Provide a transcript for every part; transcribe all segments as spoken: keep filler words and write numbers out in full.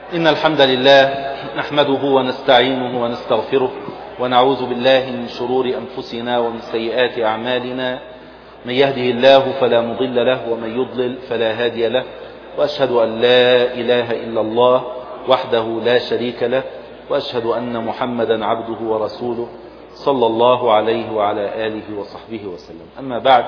إن الحمد لله نحمده ونستعينه ونستغفره ونعوذ بالله من شرور أنفسنا ومن سيئات أعمالنا. من يهده الله فلا مضل له ومن يضلل فلا هادي له، وأشهد أن لا إله إلا الله وحده لا شريك له، وأشهد أن محمدا عبده ورسوله صلى الله عليه وعلى آله وصحبه وسلم. أما بعد،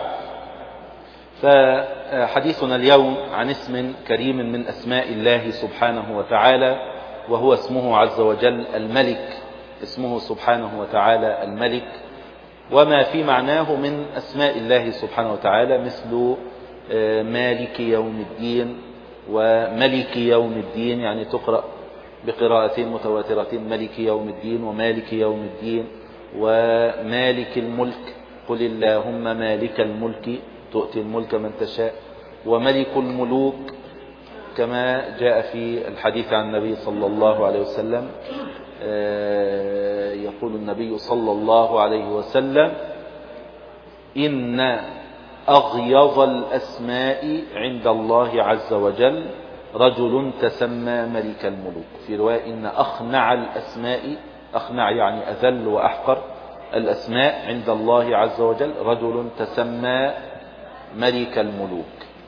فحديثنا اليوم عن اسم كريم من أسماء الله سبحانه وتعالى، وهو اسمه عز وجل الملك. اسمه سبحانه وتعالى الملك، وما في معناه من أسماء الله سبحانه وتعالى مثل مالك يوم الدين وملك يوم الدين، يعني تقرأ بقراءتين متواترتين: ملك يوم الدين ومالك يوم الدين. ومالك الملك: قل اللهم مالك الملك تؤتي الملك من تشاء. وملك الملوك كما جاء في الحديث عن النبي صلى الله عليه وسلم، يقول النبي صلى الله عليه وسلم: إن أغيظ الأسماء عند الله عز وجل رجل تسمى ملك الملوك. في رواية: إن أخنع الأسماء، أخنع يعني أذل وأحقر الأسماء عند الله عز وجل رجل تسمى ملك الملوك.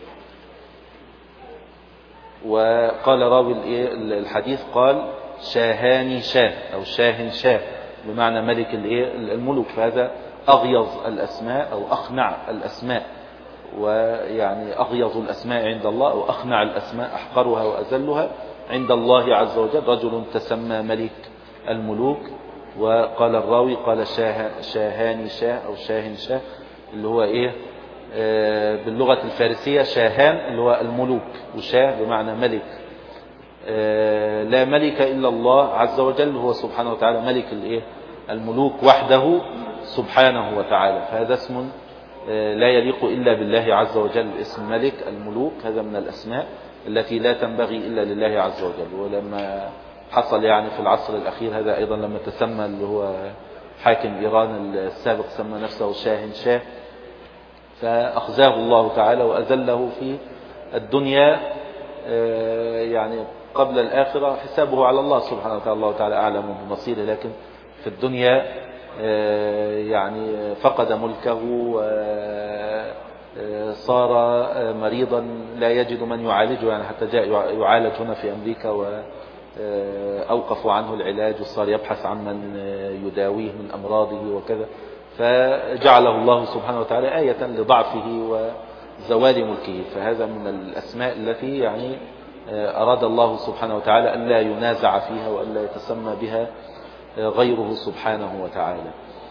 وقال راوي الحديث قال: شاهان شاه أو شاه شاه، بمعنى ملك الملوك. فهذا أغيظ الأسماء أو أخنع الأسماء، ويعني أغيظ الأسماء عند الله أو أخنع الأسماء، أحقرها وأذلها عند الله عز وجل رجل تسمى ملك الملوك. وقال الراوي قال شاه شاهان شاه أو شاه شاه، اللي هو إيه باللغة الفارسية شاهان اللي هو الملوك، وشاه بمعنى ملك. لا ملك إلا الله عز وجل، هو سبحانه وتعالى ملك الإيه الملوك وحده سبحانه وتعالى. فهذا اسم لا يليق إلا بالله عز وجل، اسم ملك الملوك. هذا من الأسماء التي لا تنبغي إلا لله عز وجل. ولما حصل يعني في العصر الأخير هذا أيضا، لما تسمى اللي هو حاكم إيران السابق سمى نفسه شاه شاه، فأخزاه الله تعالى وأذله في الدنيا، يعني قبل الآخرة حسابه على الله سبحانه وتعالى، الله تعالى أعلم بمصيره. لكن في الدنيا يعني فقد ملكه وصار مريضا لا يجد من يعالجه، يعني حتى جاء يعالج هنا في أمريكا وأوقفوا عنه العلاج، وصار يبحث عن من يداويه من أمراضه وكذا. فجعله الله سبحانه وتعالى آية لضعفه وزوال ملكه. فهذا من الأسماء التي يعني أراد الله سبحانه وتعالى أن لا ينازع فيها وأن لا يتسمى بها غيره سبحانه وتعالى.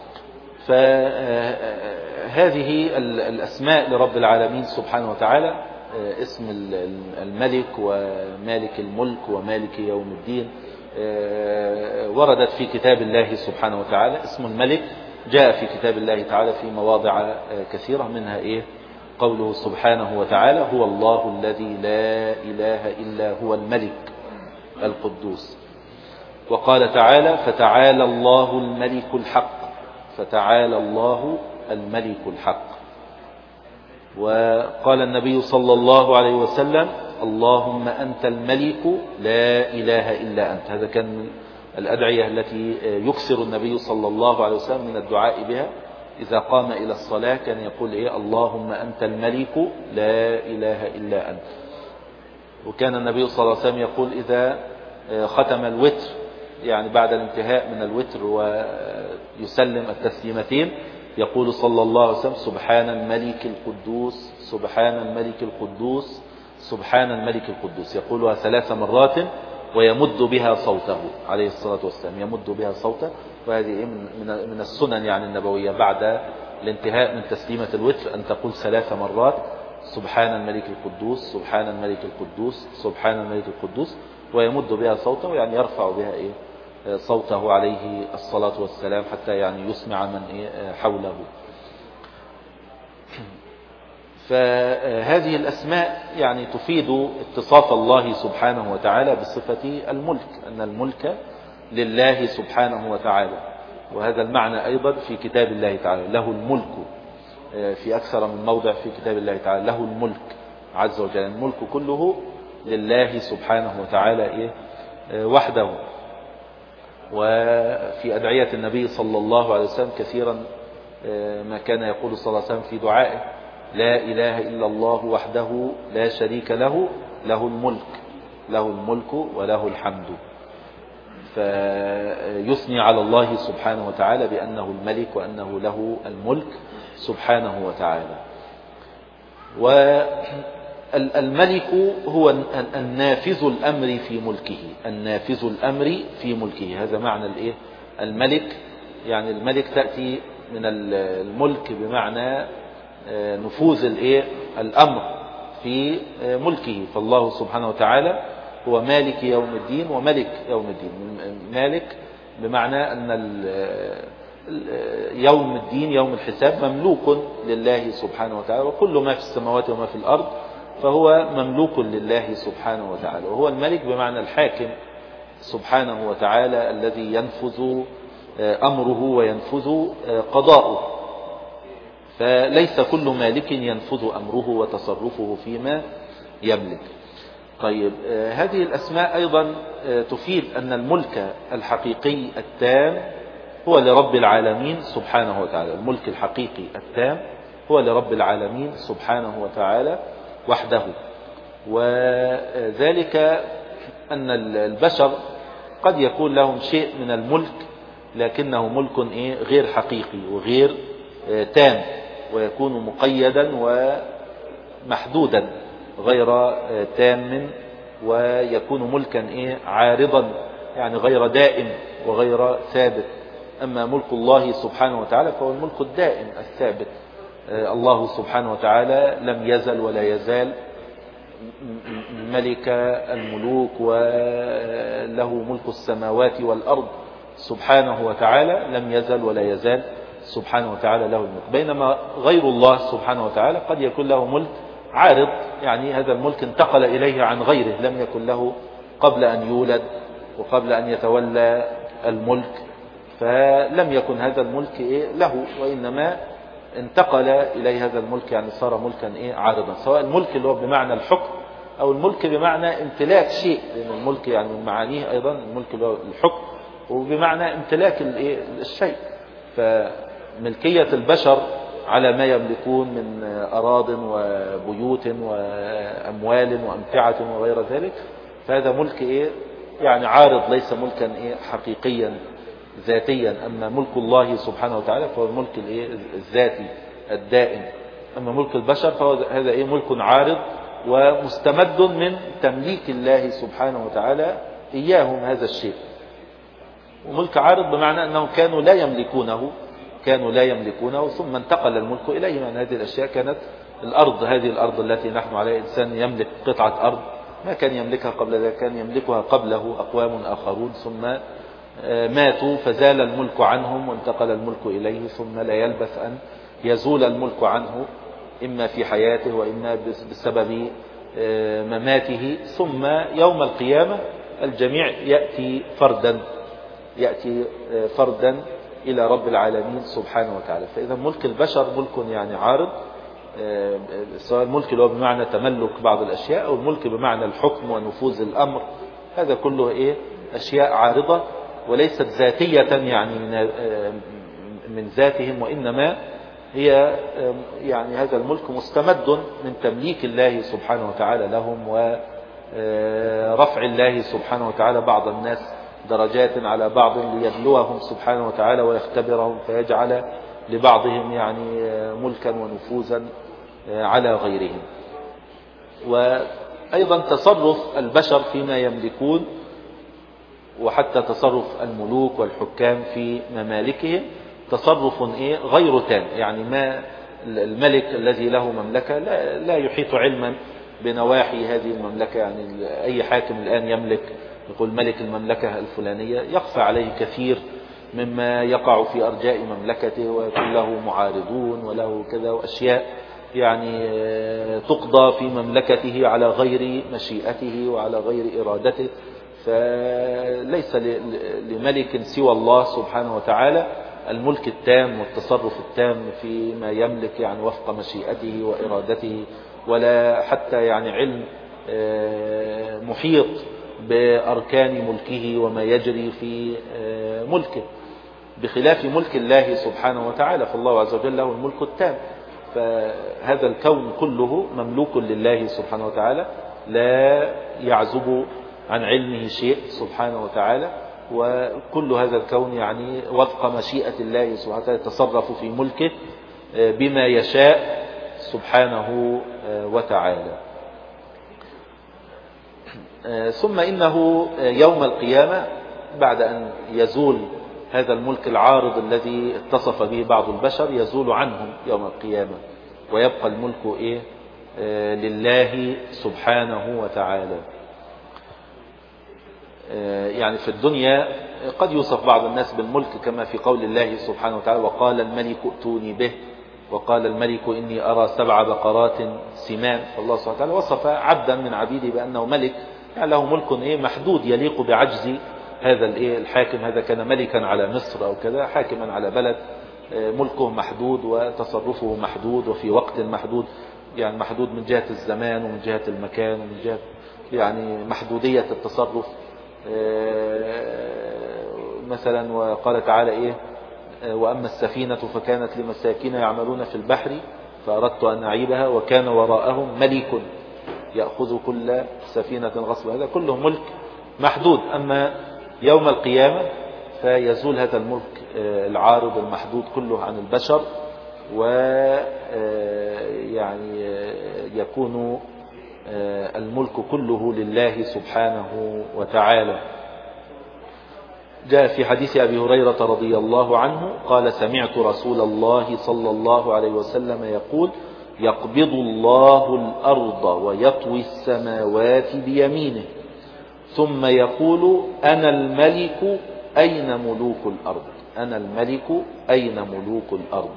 فهذه الأسماء لرب العالمين سبحانه وتعالى، اسم الملك ومالك الملك ومالك يوم الدين، وردت في كتاب الله سبحانه وتعالى. اسم الملك جاء في كتاب الله تعالى في مواضع كثيرة، منها إيه قوله سبحانه وتعالى: هو الله الذي لا إله إلا هو الملك القدوس. وقال تعالى: فتعالى الله الملك الحق. فتعالى الله الملك الحق. وقال النبي صلى الله عليه وسلم: اللهم أنت الملك لا إله إلا أنت. هذا كان من الأدعية التي يكثر النبي صلى الله عليه وسلم من الدعاء بها إذا قام إلى الصلاة. كان يقول إيه: اللهم أنت الملك لا إله إلا أنت. وكان النبي صلى الله عليه وسلم يقول إذا ختم الوتر، يعني بعد الانتهاء من الوتر ويسلم التسليمتين، يقول صلى الله عليه وسلم: سبحان الملك القدوس، سبحان الملك القدوس، سبحان الملك القدوس. يقولها ثلاث مرات ويمد بها صوته عليه الصلاة والسلام، يمد بها صوته. وهذه من من السنن يعني النبوية بعد الانتهاء من تسليمة الوتر أن تقول ثلاث مرات: سبحان الملك القدوس، سبحان الملك القدوس، سبحان الملك القدوس، ويمد بها صوته، يعني يرفع بها إيه صوته عليه الصلاة والسلام حتى يعني يسمع من إيه حوله. فهذه الأسماء يعني تفيد اتصاف الله سبحانه وتعالى بصفة الملك، أن الملك لله سبحانه وتعالى. وهذا المعنى أيضا في كتاب الله تعالى: له الملك، في أكثر من موضع في كتاب الله تعالى له الملك عز وجل. الملك كله لله سبحانه وتعالى إيه وحده. وفي أدعية النبي صلى الله عليه وسلم كثيرا ما كان يقول صلى الله عليه وسلم في دعائه: لا إله إلا الله وحده لا شريك له، له الملك له الملك وله الحمد. فيثني على الله سبحانه وتعالى بأنه الملك وأنه له الملك سبحانه وتعالى. والملك هو النافذ الأمر في ملكه، النافذ الأمر في ملكه، هذا معنى الإيه؟ الملك. يعني الملك تأتي من الملك بمعنى نفوذ الإيه؟ الأمر في ملكه. فالله سبحانه وتعالى هو مالك يوم الدين وملك يوم الدين. مالك بمعنى أن يوم الدين يوم الحساب مملوك لله سبحانه وتعالى، وكل ما في السماوات وما في الأرض فهو مملوك لله سبحانه وتعالى. وهو الملك بمعنى الحاكم سبحانه وتعالى الذي ينفذ أمره وينفذ قضاؤه. فليس كل مالك ينفذ أمره وتصرفه فيما يملك. طيب، هذه الأسماء أيضا تفيد أن الملك الحقيقي التام هو لرب العالمين سبحانه وتعالى. الملك الحقيقي التام هو لرب العالمين سبحانه وتعالى وحده. وذلك أن البشر قد يكون لهم شيء من الملك لكنه ملك إيه؟ غير حقيقي وغير تام، ويكون مقيدا ومحدودا غير تام، ويكون ملكا إيه؟ عارضا، يعني غير دائم وغير ثابت. أما ملك الله سبحانه وتعالى فهو الملك الدائم الثابت. الله سبحانه وتعالى لم يزل ولا يزال ملك الملوك وله ملك السماوات والأرض سبحانه وتعالى، لم يزل ولا يزال سبحانه وتعالى له الملك. بينما غير الله سبحانه وتعالى قد يكون له ملك عارض، يعني هذا الملك انتقل إليه عن غيره، لم يكن له قبل أن يولد وقبل أن يتولى الملك، فلم يكن هذا الملك إيه له، وإنما انتقل إليه هذا الملك، يعني صار ملكا إيه عارضا. سواء الملك اللي هو بمعنى الحكم أو الملك بمعنى امتلاك شيء، لأن الملك يعني من معانيه أيضا الملك اللي هو الحكم وبمعنى امتلاك الشيء. فملكية البشر على ما يملكون من أراض وبيوت وأموال وأمتعة وغير ذلك، فهذا ملك إيه يعني عارض، ليس ملكا إيه حقيقيا ذاتيا. أما ملك الله سبحانه وتعالى فهو الملك الإيه الذاتي الدائم. أما ملك البشر فهو هذا إيه ملك عارض ومستمد من تمليك الله سبحانه وتعالى إياهم هذا الشيء. وملك عارض بمعنى أنهم كانوا لا يملكونه كانوا لا يملكونه ثم انتقل الملك إليهم. يعني هذه الأشياء كانت الأرض، هذه الأرض التي نحن عليها، إنسان يملك قطعة أرض ما كان يملكها قبل ذلك، كان يملكها قبله أقوام آخرون ثم ماتوا فزال الملك عنهم وانتقل الملك إليه، ثم لا يلبث أن يزول الملك عنه إما في حياته وإما بسبب مماته. ثم يوم القيامة الجميع يأتي فردا يأتي فردا إلى رب العالمين سبحانه وتعالى. فإذا ملك البشر ملك يعني عارض، سواء الملك اللي هو بمعنى تملك بعض الأشياء أو الملك بمعنى الحكم ونفوذ الأمر، هذا كله إيه أشياء عارضة وليست ذاتية يعني من من ذاتهم، وإنما هي يعني هذا الملك مستمد من تمليك الله سبحانه وتعالى لهم ورفع الله سبحانه وتعالى بعض الناس درجات على بعض ليبلوهم سبحانه وتعالى ويختبرهم، فيجعل لبعضهم يعني ملكا ونفوذا على غيرهم. وأيضا تصرف البشر فيما يملكون، وحتى تصرف الملوك والحكام في ممالكهم تصرف إيه غير تام. يعني ما الملك الذي له مملكة لا, لا يحيط علما بنواحي هذه المملكة. يعني أي حاكم الآن يملك، يقول ملك المملكة الفلانية، يخفى عليه كثير مما يقع في أرجاء مملكته، ويكون له معارضون وله كذا، وأشياء يعني تقضى في مملكته على غير مشيئته وعلى غير إرادته. فليس لملك سوى الله سبحانه وتعالى الملك التام والتصرف التام فيما يملك، يعني وفق مشيئته وإرادته، ولا حتى يعني علم محيط بأركان ملكه وما يجري في ملكه، بخلاف ملك الله سبحانه وتعالى، فالله عز وجل له الملك التام. فهذا الكون كله مملوك لله سبحانه وتعالى، لا يعزب عن علمه شيء سبحانه وتعالى، وكل هذا الكون يعني وفق مشيئة الله سبحانه وتعالى يتصرف في ملكه بما يشاء سبحانه وتعالى. ثم إنه يوم القيامة بعد أن يزول هذا الملك العارض الذي اتصف به بعض البشر، يزول عنهم يوم القيامة، ويبقى الملك إيه لله سبحانه وتعالى. يعني في الدنيا قد يوصف بعض الناس بالملك كما في قول الله سبحانه وتعالى: وقال الملك ائتوني به، وقال الملك إني أرى سبع بقرات سمان. فالله سبحانه وتعالى وصف عبدا من عبيده بأنه ملك، يعني له ملك إيه محدود يليق بعجز هذا الإيه الحاكم. هذا كان ملكا على مصر أو كذا، حاكما على بلد، ملكه محدود وتصرفه محدود وفي وقت محدود، يعني محدود من جهة الزمان ومن جهة المكان ومن جهة يعني محدودية التصرف. مثلا وقال تعالى إيه: وأما السفينة فكانت لمساكين يعملون في البحر فأردت أن أعيبها وكان وراءهم ملك يأخذ كل سفينة غصبا. هذا كله ملك محدود. أما يوم القيامة فيزول هذا الملك العارض المحدود كله عن البشر، ويعني يكون الملك كله لله سبحانه وتعالى. جاء في حديث أبي هريرة رضي الله عنه قال: سمعت رسول الله صلى الله عليه وسلم يقول: يقبض الله الأرض ويطوي السماوات بيمينه ثم يقول: أنا الملك أين ملوك الأرض؟ أنا الملك أين ملوك الأرض؟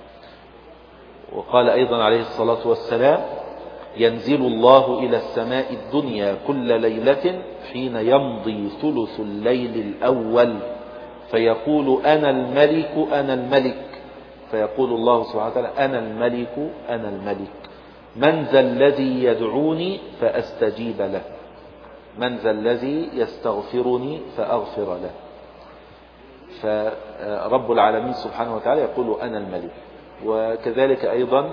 وقال أيضا عليه الصلاة والسلام: ينزل الله إلى السماء الدنيا كل ليلة حين يمضي ثلث الليل الأول فيقول: أنا الملك أنا الملك، فيقول الله سبحانه وتعالى: أنا الملك أنا الملك، من ذا الذي يدعوني فأستجيب له، من ذا الذي يستغفرني فأغفر له. فرب العالمين سبحانه وتعالى يقول: أنا الملك. وكذلك أيضا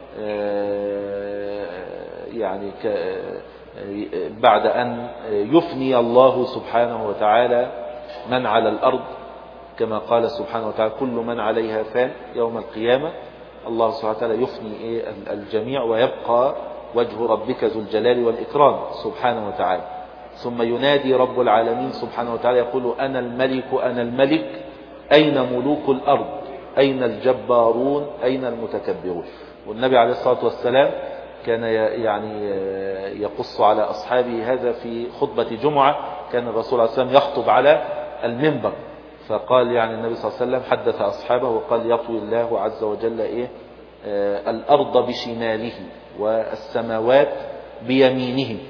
يعني بعد أن يفني الله سبحانه وتعالى من على الأرض، كما قال سبحانه وتعالى: كل من عليها فان، يوم القيامة الله سبحانه وتعالى يفني الجميع ويبقى وجه ربك ذو الجلال والإكرام سبحانه وتعالى. ثم ينادي رب العالمين سبحانه وتعالى يقول: أنا الملك أنا الملك أين ملوك الأرض؟ أين الجبارون؟ أين المتكبرون؟ والنبي عليه الصلاة والسلام كان يعني يقص على أصحابه هذا في خطبة جمعة. كان الرسول عليه الصلاة والسلام يخطب على المنبر، فقال يعني النبي صلى الله عليه وسلم حدث أصحابه وقال: يطوي الله عز وجل إيه آه الأرض بشماله والسماوات بيمينه،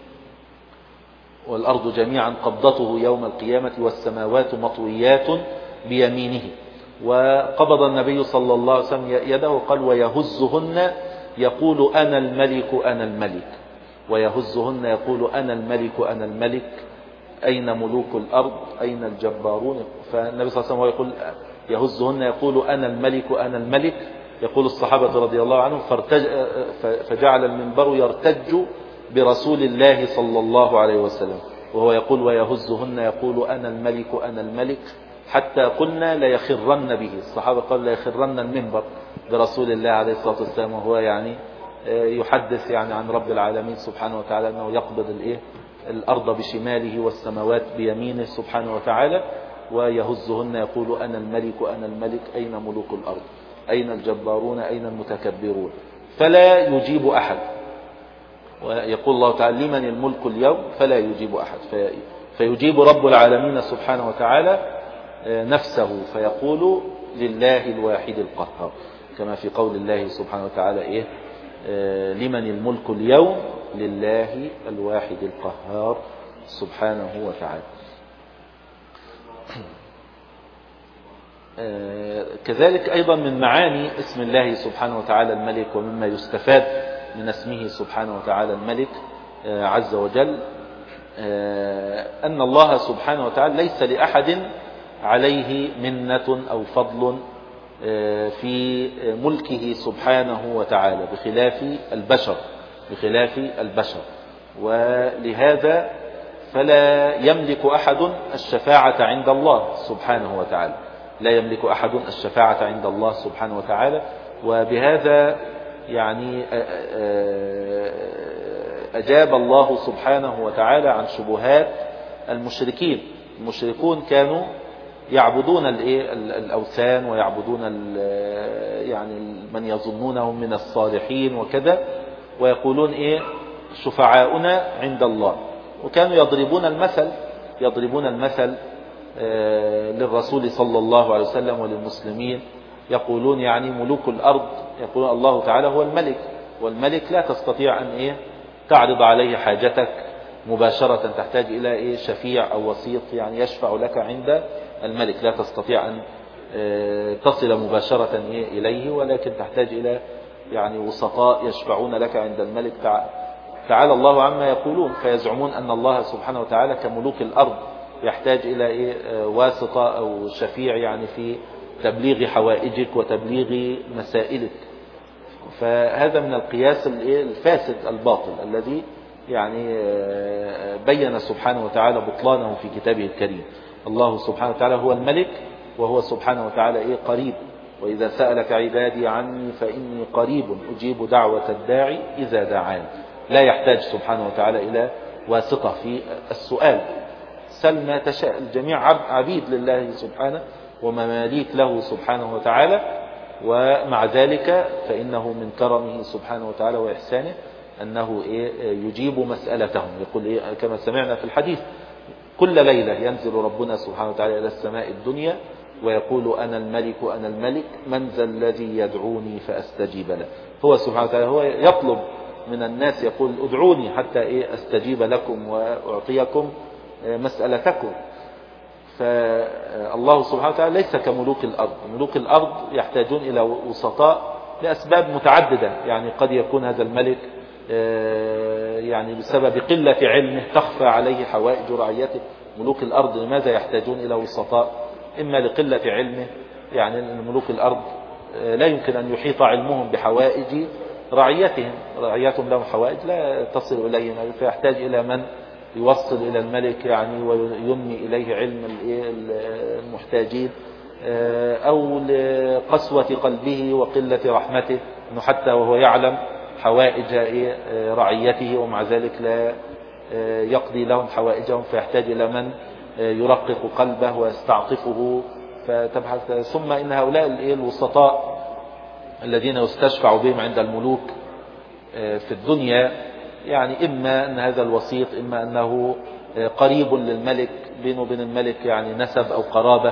والأرض جميعا قبضته يوم القيامة والسماوات مطويات بيمينه. وقبض النبي صلى الله عليه وسلم يده وقال: ويهزهن يقول: أنا الملك أنا الملك، ويهزهن يقول: أنا الملك أنا الملك، أين ملوك الأرض؟ أين الجبارون؟ فالنبي صلى الله عليه وسلم يقول يهزهن يقول: أنا الملك أنا الملك، يقول الصحابة رضي الله عنهم: فجعل المنبر يرتج برسول الله صلى الله عليه وسلم وهو يقول: ويهزهن يقول: أنا الملك أنا الملك، حتى قلنا ليخرن به. الصحابة قال: ليخرن المنبر برسول الله عليه الصلاة والسلام، وهو يعني يحدث يعني عن رب العالمين سبحانه وتعالى أنه يقبض الإيه الأرض بشماله والسماوات بيمينه سبحانه وتعالى. ويهزهن يقول: أنا الملك أنا الملك، أين ملوك الأرض؟ أين الجبارون؟ أين المتكبرون؟ فلا يجيب أحد. ويقول الله تعالى: لمن الملك اليوم؟ فلا يجيب أحد. في فيجيب رب العالمين سبحانه وتعالى نفسه فيقول: لله الواحد القهار، كما في قول الله سبحانه وتعالى: إيه لمن الملك اليوم؟ لله الواحد القهار سبحانه وتعالى. كذلك أيضا من معاني اسم الله سبحانه وتعالى الملك، ومما يستفاد من اسمه سبحانه وتعالى الملك عز وجل أن الله سبحانه وتعالى ليس لأحد عليه منة أو فضل في ملكه سبحانه وتعالى بخلاف البشر بخلاف البشر ولهذا فلا يملك أحد الشفاعة عند الله سبحانه وتعالى لا يملك أحد الشفاعة عند الله سبحانه وتعالى. وبهذا يعني أجاب الله سبحانه وتعالى عن شبهات المشركين. المشركون كانوا يعبدون الأوثان ويعبدون يعني من يظنونهم من الصالحين وكذا ويقولون إيه شفعاؤنا عند الله. وكانوا يضربون المثل يضربون المثل للرسول صلى الله عليه وسلم وللمسلمين يقولون يعني ملوك الأرض يقولون الله تعالى هو الملك والملك لا تستطيع أن إيه تعرض عليه حاجتك مباشرة تحتاج إلى إيه شفيع أو وسيط يعني يشفع لك عند الملك لا تستطيع أن تصل مباشرة إيه إليه ولكن تحتاج إلى يعني وسطاء يشفعون لك عند الملك. تعالى الله عما يقولون فيزعمون أن الله سبحانه وتعالى كملوك الأرض يحتاج إلى إيه واسطة أو شفيع يعني في تبليغ حوائجك وتبليغ مسائلك. فهذا من القياس الفاسد الباطل الذي يعني بين سبحانه وتعالى بطلانه في كتابه الكريم. الله سبحانه وتعالى هو الملك وهو سبحانه وتعالى إيه قريب وإذا سألك عبادي عني فإني قريب أجيب دعوة الداعي إذا دعان. لا يحتاج سبحانه وتعالى إلى واسطة في السؤال سل ما تشاء. الجميع عبيد لله سبحانه ومماليك له سبحانه وتعالى ومع ذلك فإنه من كرمه سبحانه وتعالى وإحسانه أنه إيه يجيب مسألتهم. يقول إيه كما سمعنا في الحديث كل ليلة ينزل ربنا سبحانه وتعالى إلى السماء الدنيا ويقول أنا الملك أنا الملك من ذا الذي يدعوني فأستجيب له. هو سبحانه وتعالى هو يطلب من الناس يقول ادعوني حتى إيه أستجيب لكم وأعطيكم مسألتكم. فالله سبحانه وتعالى ليس كملوك الأرض. ملوك الأرض يحتاجون إلى وسطاء لأسباب متعددة يعني قد يكون هذا الملك يعني بسبب قلة علمه تخفى عليه حوائج رعيته. ملوك الأرض لماذا يحتاجون إلى وسطاء؟ إما لقلة علمه يعني ملوك الأرض لا يمكن أن يحيط علمهم بحوائج رعيتهم رعيتهم لهم حوائج لا تصل إليهم فيحتاج إلى من يوصل إلى الملك يعني وينمي إليه علم المحتاجين أو لقسوة قلبه وقلة رحمته أنه حتى وهو يعلم حوائج رعيته ومع ذلك لا يقضي لهم حوائجهم فيحتاج إلى من يرقق قلبه ويستعطفه فتبحث. ثم إن هؤلاء الوسطاء الذين يستشفع بهم عند الملوك في الدنيا يعني إما أن هذا الوسيط إما أنه قريب للملك بينه وبين الملك يعني نسب أو قرابة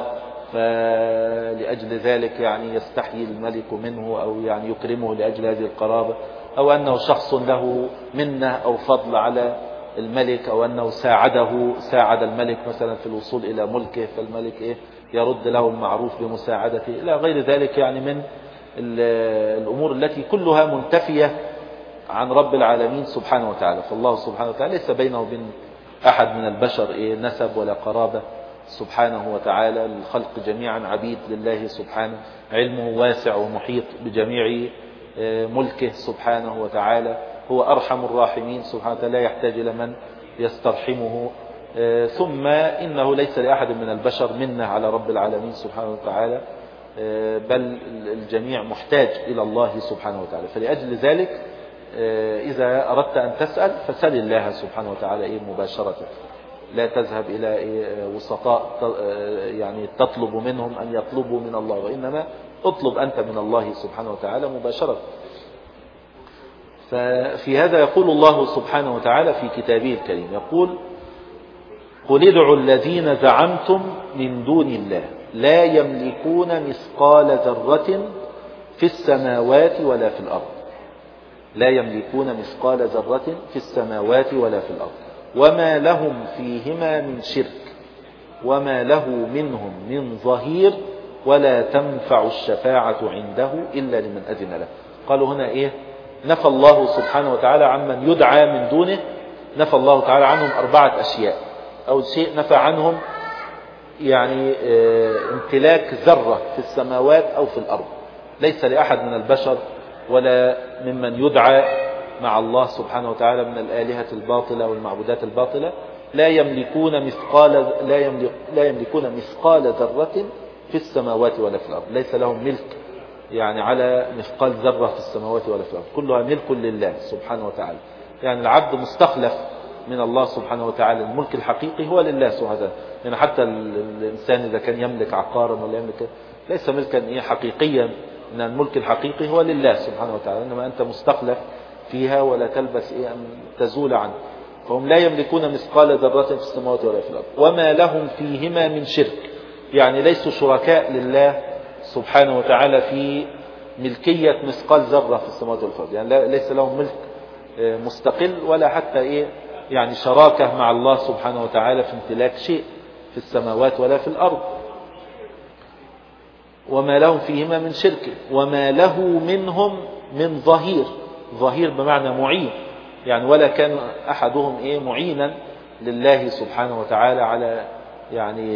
فلأجل ذلك يعني يستحيي الملك منه أو يعني يكرمه لأجل هذه القرابة أو أنه شخص له منة أو فضل على الملك أو أنه ساعده ساعد الملك مثلا في الوصول إلى ملكه فالملك إيه يرد له المعروف بمساعدته إلى غير ذلك يعني من الأمور التي كلها منتفية عن رب العالمين سبحانه وتعالى. فالله سبحانه وتعالى ليس بينه وبين أحد من البشر إيه نسب ولا قرابة سبحانه وتعالى. الخلق جميعا عبيد لله سبحانه علمه واسع ومحيط بجميع ملكه سبحانه وتعالى. هو أرحم الراحمين سبحانه وتعالى لا يحتاج إلى من يسترحمه. ثم إنه ليس لأحد من البشر منه على رب العالمين سبحانه وتعالى بل الجميع محتاج إلى الله سبحانه وتعالى. فلأجل ذلك إذا أردت أن تسأل فسل الله سبحانه وتعالى إيه مباشرة لا تذهب إلى إيه وسطاء يعني تطلب منهم أن يطلبوا من الله وإنما اطلب أنت من الله سبحانه وتعالى مباشرة. ففي هذا يقول الله سبحانه وتعالى في كتابه الكريم يقول قل ادعوا الذين زعمتم من دون الله لا يملكون مثقال ذرة في السماوات ولا في الأرض لا يملكون مثقال ذرة في السماوات ولا في الأرض وما لهم فيهما من شرك وما له منهم من ظهير ولا تنفع الشفاعة عنده إلا لمن أذن له. قالوا هنا إيه نفى الله سبحانه وتعالى عمن يدعى من دونه نفى الله تعالى عنهم أربعة أشياء. أول شيء نفى عنهم يعني امتلاك ذرة في السماوات أو في الأرض، ليس لأحد من البشر ولا ممن يدعى مع الله سبحانه وتعالى من الآلهة الباطلة والمعبودات الباطلة لا يملكون مثقال لا يملك لا يملكون مثقال ذرة في السماوات ولا في الأرض، ليس لهم ملك يعني على مثقال ذرة في السماوات ولا في الأرض، كلها ملك لله سبحانه وتعالى. يعني العبد مستخلف من الله سبحانه وتعالى، الملك الحقيقي هو لله سبحانه وتعالى. يعني حتى الإنسان إذا كان يملك عقارا ولا يملك ليس ملكا حقيقيا، إن الملك الحقيقي هو لله سبحانه وتعالى، إنما أنت مستخلف فيها ولا تلبس إيه أن تزول عنه. فهم لا يملكون مثقال ذرة في السماوات ولا في الأرض وما لهم فيهما من شرك، يعني ليسوا شركاء لله سبحانه وتعالى في ملكية مثقال ذرة في السماوات ولا في الأرض، يعني ليس لهم ملك مستقل ولا حتى إيه يعني شراكة مع الله سبحانه وتعالى في امتلاك شيء في السماوات ولا في الأرض. وما لهم فيهما من شرك وما له منهم من ظهير، ظهير بمعنى معين، يعني ولا كان أحدهم إيه معينا لله سبحانه وتعالى على يعني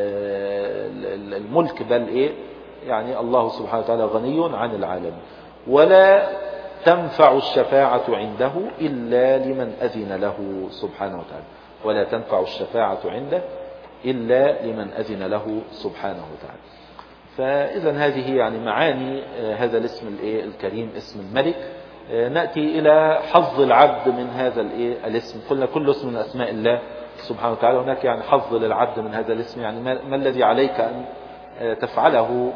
الملك، بل إيه يعني الله سبحانه وتعالى غني عن العالم. ولا تنفع الشفاعة عنده إلا لمن أذن له سبحانه وتعالى، ولا تنفع الشفاعة عنده إلا لمن أذن له سبحانه وتعالى. فإذا هذه يعني معاني هذا الاسم الكريم اسم الملك. نأتي إلى حظ العبد من هذا الاسم. قلنا كل اسم من أسماء الله سبحانه وتعالى، هناك يعني حظ للعبد من هذا الاسم، يعني ما الذي عليك أن تفعله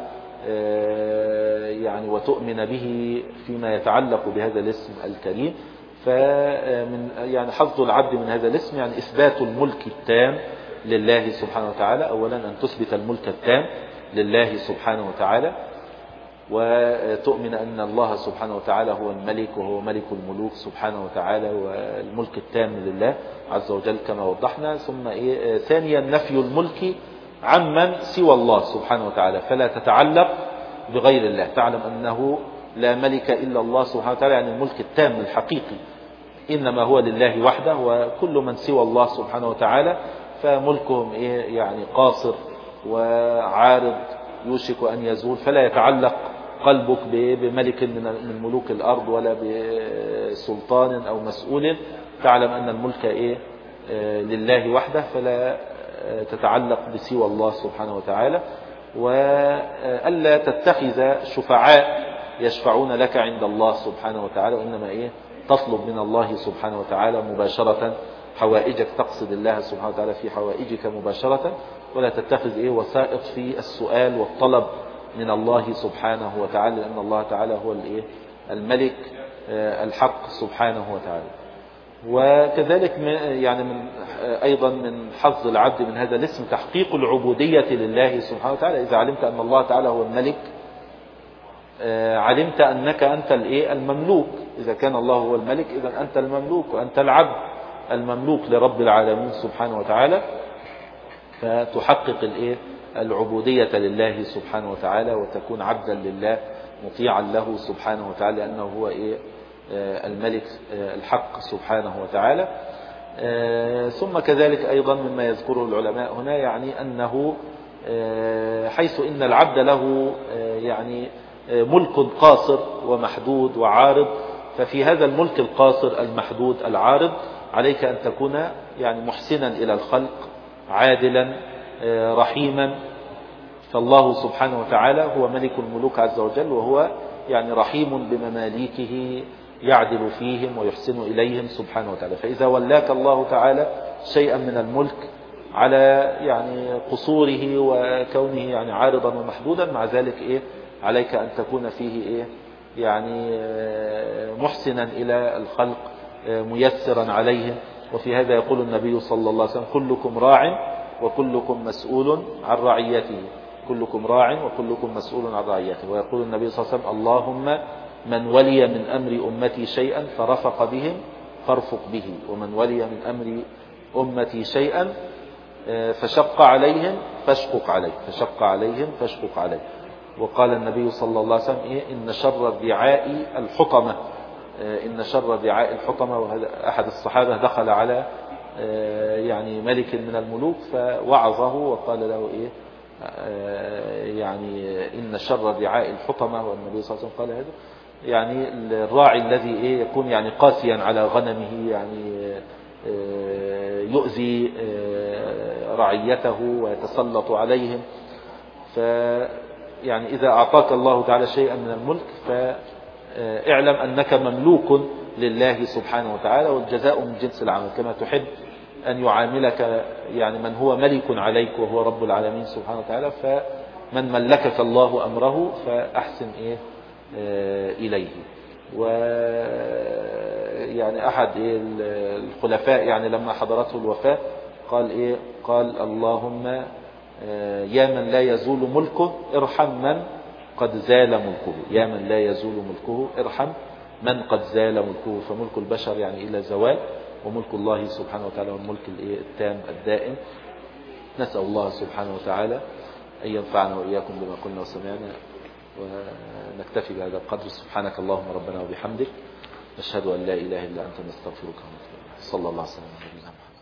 يعني وتؤمن به فيما يتعلق بهذا الاسم الكريم. فمن يعني حظ العبد من هذا الاسم يعني إثبات الملك التام لله سبحانه وتعالى. أولا أن تثبت الملك التام لله سبحانه وتعالى، وتؤمن أن الله سبحانه وتعالى هو الملك وهو ملك الملوك سبحانه وتعالى، والملك التام لله عز وجل كما وضحنا. ثم إيه ثانيا نفي الملك عمن سوى الله سبحانه وتعالى، فلا تتعلق بغير الله، تعلم أنه لا ملك إلا الله سبحانه وتعالى، يعني الملك التام الحقيقي إنما هو لله وحده، وكل من سوى الله سبحانه وتعالى فملكهم إيه يعني قاصر وعارض يوشك أن يزول، فلا يتعلق قلبك بملك من ملوك الأرض ولا بسلطان أو مسؤول، تعلم أن الملك إيه لله وحده، فلا تتعلق بسوى الله سبحانه وتعالى. وألا تتخذ شفعاء يشفعون لك عند الله سبحانه وتعالى، وإنما إيه تطلب من الله سبحانه وتعالى مباشرة حوائجك، تقصد الله سبحانه وتعالى في حوائجك مباشرة، ولا تتخذ إيه وسائط في السؤال والطلب من الله سبحانه وتعالى، لأن الله تعالى هو الإيه الملك الحق سبحانه وتعالى. وكذلك يعني من أيضا من حظ العبد من هذا الاسم تحقيق العبودية لله سبحانه وتعالى. إذا علمت أن الله تعالى هو الملك علمت أنك أنت الإيه المملوك، إذا كان الله هو الملك إذا أنت المملوك وأنت العبد المملوك لرب العالمين سبحانه وتعالى، فتحقق الإيه العبودية لله سبحانه وتعالى وتكون عبدا لله مطيعا له سبحانه وتعالى، لأنه هو إيه الملك الحق سبحانه وتعالى. ثم كذلك أيضا مما يذكره العلماء هنا يعني أنه حيث إن العبد له يعني ملك قاصر ومحدود وعارض، ففي هذا الملك القاصر المحدود العارض عليك أن تكون يعني محسنا إلى الخلق عادلا رحيما. فالله سبحانه وتعالى هو ملك الملوك عز وجل، وهو يعني رحيم بمماليكه يعدل فيهم ويحسن إليهم سبحانه وتعالى. فإذا ولاك الله تعالى شيئا من الملك على يعني قصوره وكونه يعني عارضا ومحدودا، مع ذلك إيه عليك أن تكون فيه إيه يعني محسنا إلى الخلق ميسرا عليهم. وفي هذا يقول النبي صلى الله عليه وسلم كلكم راع وكلكم مسؤول عن رعيته، كلكم راع وكلكم مسؤول عن رعيته. ويقول النبي صلى الله عليه وسلم اللهم من ولي من أمر أمتي شيئا فرفق بهم فارفق به، ومن ولي من أمر أمتي شيئا فشق عليهم فاشقق عليه، فشق عليهم فاشقق عليه. وقال النبي صلى الله عليه وسلم إيه إن شر الرعاء الحطمة، إن شر الرعاء الحطمة. وهذا أحد الصحابة دخل على يعني ملك من الملوك فوعظه وقال له إيه يعني إن شر الرعاء الحطمة، والنبي صلى الله عليه وسلم قال هذا يعني الراعي الذي إيه يكون يعني قاسيا على غنمه، يعني يؤذي رعيته ويتسلط عليهم. فيعني إذا أعطاك الله تعالى شيئا من الملك فاعلم أنك مملوك لله سبحانه وتعالى، والجزاء من جنس العمل. كما تحب أن يعاملك يعني من هو ملك عليك وهو رب العالمين سبحانه وتعالى، فمن ملكك الله أمره فأحسن إيه إليه. ويعني أحد إيه الخلفاء يعني لما حضرته الوفاة قال إيه قال اللهم يا من لا يزول ملكه ارحم من قد زال ملكه، يا من لا يزول ملكه ارحم من قد زال ملكه. فملك البشر يعني إلى زوال، وملك الله سبحانه وتعالى والملك التام الدائم. نسأل الله سبحانه وتعالى أن ينفعنا وإياكم بما قلنا وسمعنا، ونكتفي بهذا القدر. سبحانك اللهم ربنا وبحمدك، نشهد أن لا إله إلا أنت، نستغفرك ونتوب إليك. صلى الله عليه وسلم.